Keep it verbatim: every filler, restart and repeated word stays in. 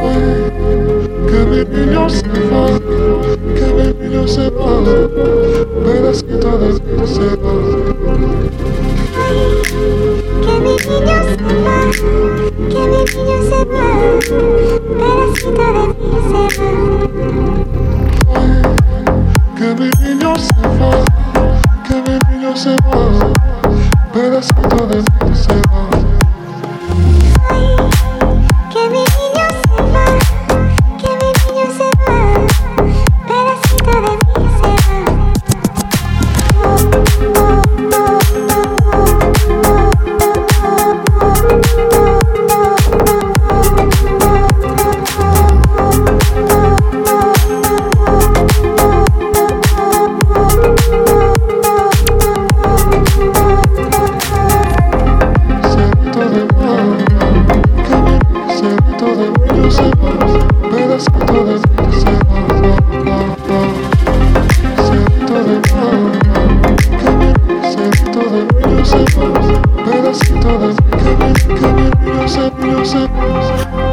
Que mi niño se va, que mi niño se va, pedacito de mí se va. Que mi niño se va, que mi niño se va, pedacito de mí se va. Que mi niño se va, que mi niño se va, pedacito de mí se va. Que mi niño se va, que mi niño se va, pedacito de mí se va. Pedacito de mí, que mi, que mi niño se, niño se